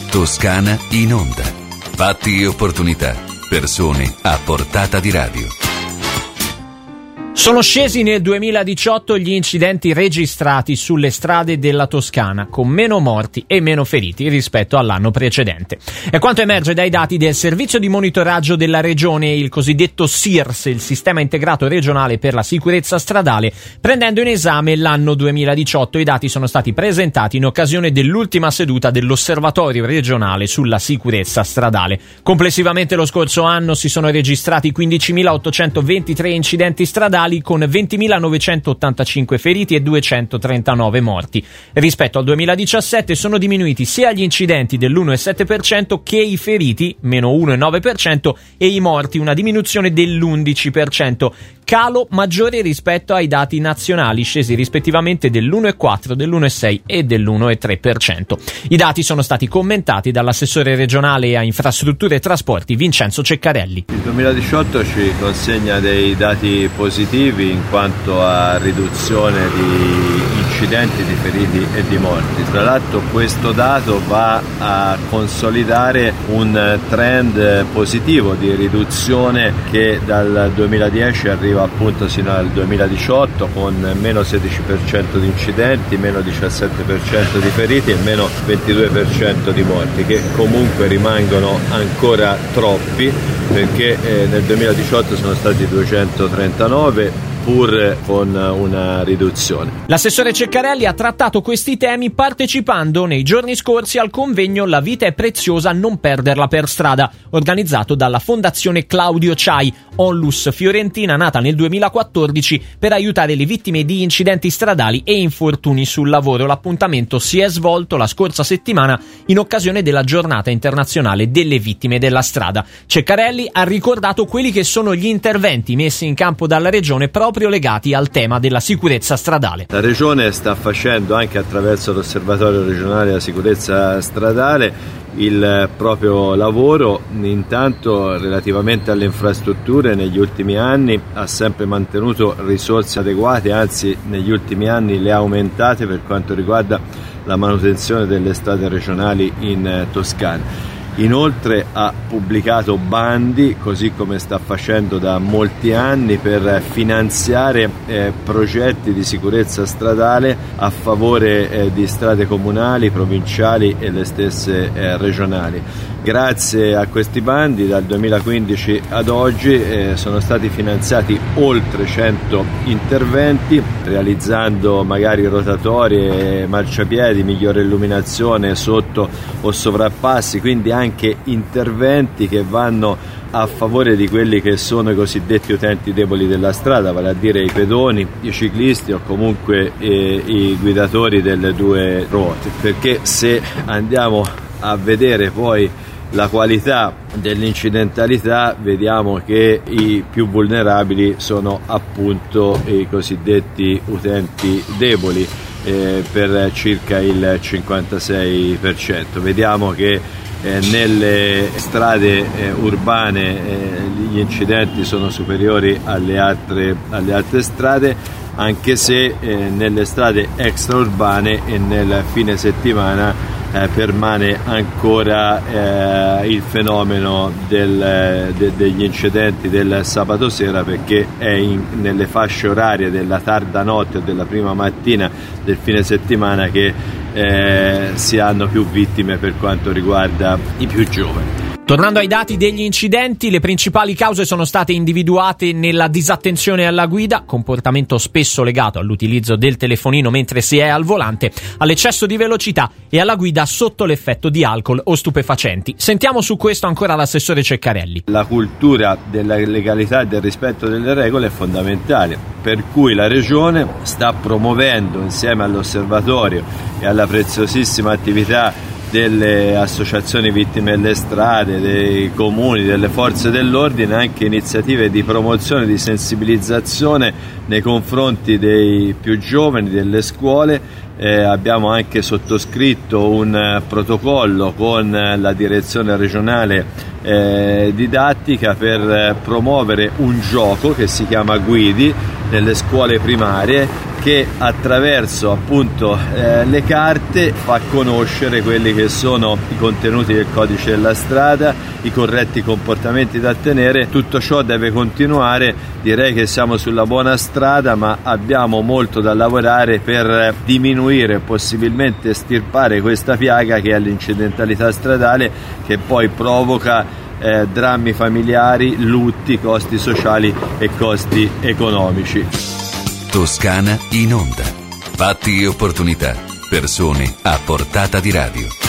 Toscana in onda. Fatti e opportunità. Persone a portata di radio. Sono scesi nel 2018 gli incidenti registrati sulle strade della Toscana, con meno morti e meno feriti rispetto all'anno precedente. È quanto emerge dai dati del servizio di monitoraggio della regione, il cosiddetto SIRS, il Sistema Integrato Regionale per la Sicurezza Stradale. Prendendo in esame l'anno 2018, i dati sono stati presentati in occasione dell'ultima seduta dell'Osservatorio regionale sulla sicurezza stradale. Complessivamente lo scorso anno si sono registrati 15.823 incidenti stradali, con 20.985 feriti e 239 morti. Rispetto al 2017 sono diminuiti sia gli incidenti dell'1,7% che i feriti, meno 1,9%, e i morti, una diminuzione dell'11%. Calo maggiore rispetto ai dati nazionali, scesi rispettivamente dell'1,4%, dell'1,6% e dell'1,3%. I dati sono stati commentati dall'assessore regionale a infrastrutture e trasporti Vincenzo Ceccarelli. Il 2018 ci consegna dei dati positivi in quanto a riduzione di incidenti, di feriti e di morti. Tra l'altro questo dato va a consolidare un trend positivo di riduzione che dal 2010 arriva appunto sino al 2018, con meno 16% di incidenti, meno 17% di feriti e meno 22% di morti, che comunque rimangono ancora troppi, perché nel 2018 sono stati 239, pur con una riduzione. L'assessore Ceccarelli ha trattato questi temi partecipando nei giorni scorsi al convegno La vita è preziosa, non perderla per strada, organizzato dalla Fondazione Claudio Ciai, onlus fiorentina nata nel 2014 per aiutare le vittime di incidenti stradali e infortuni sul lavoro. L'appuntamento si è svolto la scorsa settimana in occasione della Giornata Internazionale delle Vittime della Strada. Ceccarelli ha ricordato quelli che sono gli interventi messi in campo dalla Regione proprio legati al tema della sicurezza stradale. La Regione sta facendo, anche attraverso l'Osservatorio regionale della sicurezza stradale, il proprio lavoro. Intanto, relativamente alle infrastrutture, negli ultimi anni ha sempre mantenuto risorse adeguate, anzi negli ultimi anni le ha aumentate per quanto riguarda la manutenzione delle strade regionali in Toscana. Inoltre ha pubblicato bandi, così come sta facendo da molti anni, per finanziare progetti di sicurezza stradale a favore di strade comunali, provinciali e le stesse regionali. Grazie a questi bandi dal 2015 ad oggi sono stati finanziati oltre 100 interventi, realizzando magari rotatorie, marciapiedi, migliore illuminazione sotto o sovrappassi, quindi anche interventi che vanno a favore di quelli che sono i cosiddetti utenti deboli della strada, vale a dire i pedoni, i ciclisti o comunque i guidatori delle due ruote, perché se andiamo a vedere poi la qualità dell'incidentalità, vediamo che i più vulnerabili sono appunto i cosiddetti utenti deboli, per circa il 56%. Vediamo che nelle strade urbane gli incidenti sono superiori alle altre strade, anche se nelle strade extraurbane e nel fine settimana permane ancora il fenomeno degli incidenti del sabato sera, perché è nelle fasce orarie della tarda notte o della prima mattina del fine settimana che si hanno più vittime per quanto riguarda i più giovani. Tornando ai dati degli incidenti, le principali cause sono state individuate nella disattenzione alla guida, comportamento spesso legato all'utilizzo del telefonino mentre si è al volante, all'eccesso di velocità e alla guida sotto l'effetto di alcol o stupefacenti. Sentiamo su questo ancora l'assessore Ceccarelli. La cultura della legalità e del rispetto delle regole è fondamentale, per cui la Regione sta promuovendo, insieme all'Osservatorio e alla preziosissima attività delle associazioni vittime delle strade, dei comuni, delle forze dell'ordine, anche iniziative di promozione, di sensibilizzazione nei confronti dei più giovani, delle scuole. Abbiamo anche sottoscritto un protocollo con la direzione regionale didattica per promuovere un gioco che si chiama Guidi nelle scuole primarie, che attraverso appunto le carte fa conoscere quelli che sono i contenuti del codice della strada, i corretti comportamenti da tenere. Tutto ciò deve continuare, direi che siamo sulla buona strada, ma abbiamo molto da lavorare per diminuire, possibilmente estirpare questa piaga che è l'incidentalità stradale, che poi provoca drammi familiari, lutti, costi sociali e costi economici. Toscana in onda. Fatti e opportunità. Persone a portata di radio.